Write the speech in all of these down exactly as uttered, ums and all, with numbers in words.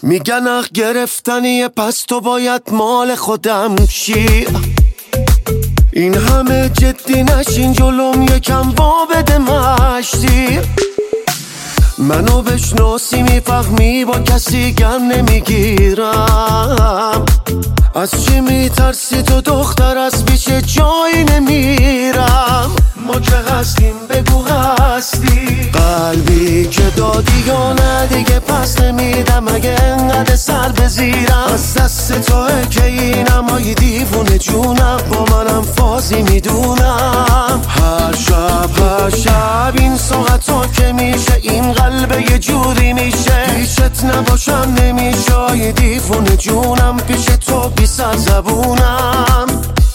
میگن اخ گرفتنیه پس تو باید مال خودم شی. این همه جدی نشین جلوم یکم وا بده مشتی. منو بشناسی میفهمی با کسی گم نمیگیرم. از چی میترسی تو دختر از پیش جایی نمیرم. ما که هستیم بگو هستی. قلبی که دادی یا نه دیگه پس نمیدم اگه انقدر سر بزیرم. از دست توه که اینم های دیوونه جونم با منم فازی میدونم. هر شب هر شب این ساعتا که میشه این قلب یه جوری میشه. پیشت نباشم نمیشه یه دیوونه جونم پیش تو بی سر زبونم.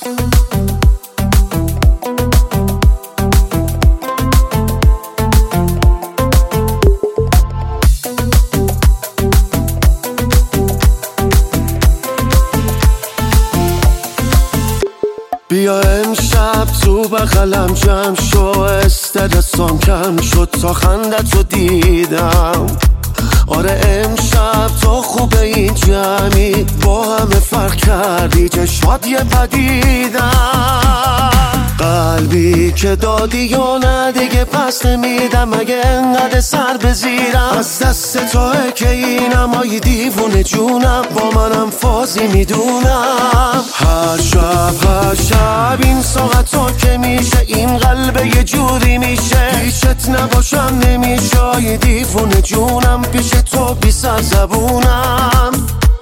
بیا امشب تو بغلم جمع شو. استرسام کم شد تا خندت رو دیدم. آره امشب تو خوبه این جمعی با همه فرق کردی چشمات یه پدیدم. قلبی که دادی یا نه دیگه پس نمیدم اگه انقدر سر بزیرم. از دست توه که اینم های دیوونه جونم با منم فازی میدونم. هر شب هر شب این ساعتا که میشه این قلب یه جوری میشه. پیشت نباشم نمیشه یه دیوونه جونم پیش تو بی سر زبونم.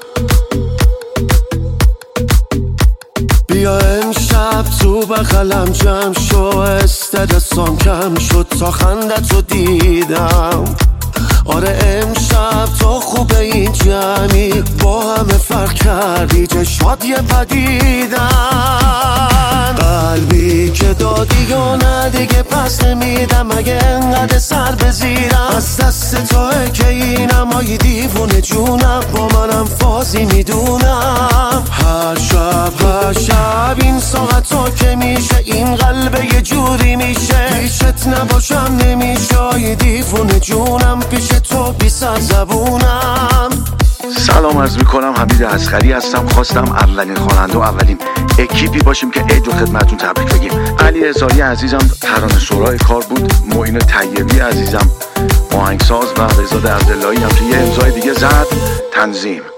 بیا امشب تو بغلم جمع شو. استرسام کم شد تا خندت رو دیدم. آره امشب تو خوبه این جمعی با همه فرق کردی چشمات یه پدیدن. قلبی که دادی یا نه دیگه پس نمیدم اگه انقدر سر بزیرم. از دست توه که اینم های دیوونه جونم با منم فازی میدونم. هر شب هر شب این ساعتا که میشه این قلب یه جوری میشه. پیشت نباشم نمیشه یه دیوونه جونم پیش تو بی سر زبونم. سلام عرض میکنم، حمید اصغری هستم. خواستم اولین خواننده و اولین اکیپی باشیم که عید رو خدمتتون تبریک بگیم. علی هزاری عزیزم ترانه سرای کار بود. معین طیبی عزیزم آهنگساز و بهزاد عبداللهی هم که یه امضای دیگه زد تنظیم.